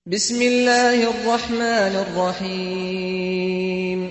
بسم الله الرحمن الرحيم.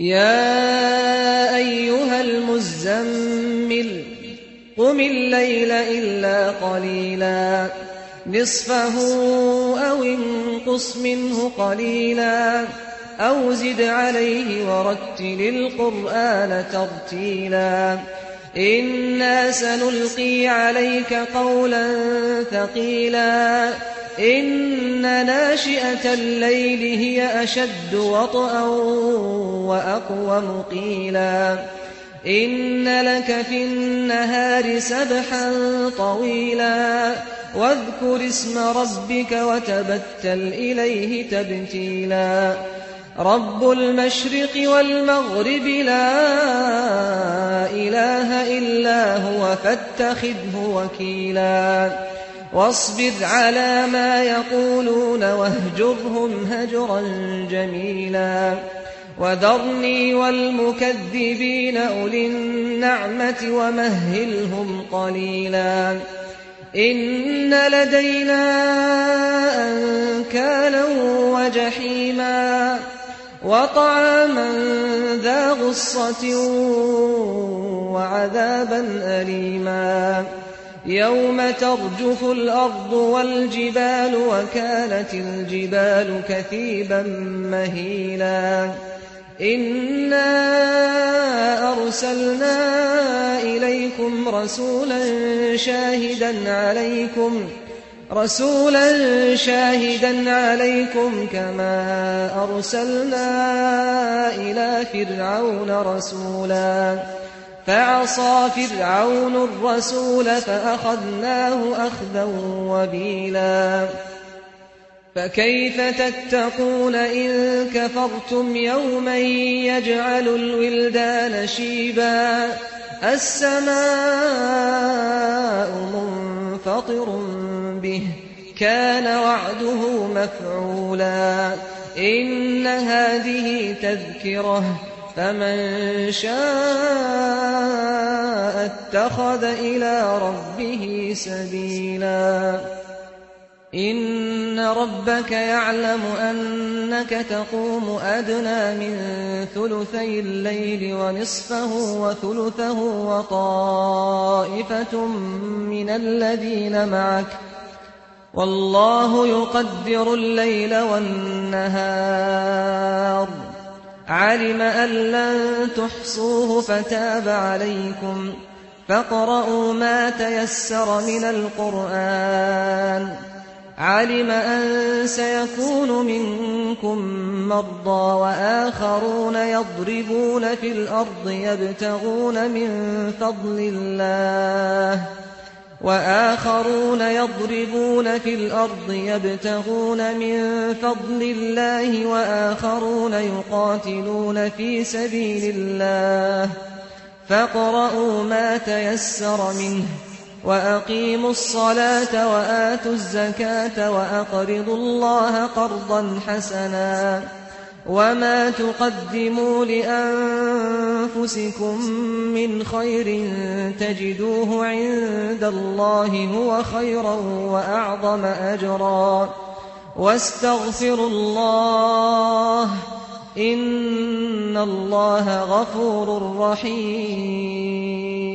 يا أيها المزمل قم الليل إلا قليلا نصفه أو انقص منه قليلا أو زد عليه ورتل القرآن ترتيلا إنا سنلقي عليك قولا ثقيلا إن ناشئة الليل هي أشد وطئا وأقوم قيلا إن لك في النهار سبحا طويلا واذكر اسم ربك وتبتل إليه تبتيلا رب المشرق والمغرب لا إله إلا هو فاتخذه وكيلا واصبر على ما يقولون واهجرهم هجرا جميلا وذرني والمكذبين أولي النعمة ومهلهم قليلا إن لدينا أنكالا وجحيما وطعاما ذا غصة وعذابا أليما يوم ترجف الأرض والجبال وكانت الجبال كثيبا مهيلا إنا أرسلنا إليكم رسولا شاهدا عليكم كما أرسلنا إلى فرعون رسولا فعصى فرعون الرسول فأخذناه أخذا وبيلا فكيف تتقون إن كفرتم يوما يجعل الولدان شيبا السماء منفطر به كان وعده مفعولا إن هذه تذكرة فمن شاء اتخذ إلى ربه سبيلا إن ربك يعلم أنك تقوم أدنى من ثلثي الليل ونصفه وثلثه وطائفة من الذين معك والله يقدر الليل والنهار علم أن لن تحصوه فتاب عليكم فاقرؤوا ما تيسر من القرآن علم أن سيكون منكم مرضى وآخرون يضربون في الأرض يبتغون من فضل الله وآخرون يقاتلون في سبيل الله فاقرؤوا ما تيسر منه وأقيموا الصلاة وآتوا الزكاة وأقرضوا الله قرضا حسنا وما تقدموا لأنفسكم من خير تجدوه عند الله هو خيرا وأعظم أجرا واستغفروا الله إن الله غفور رحيم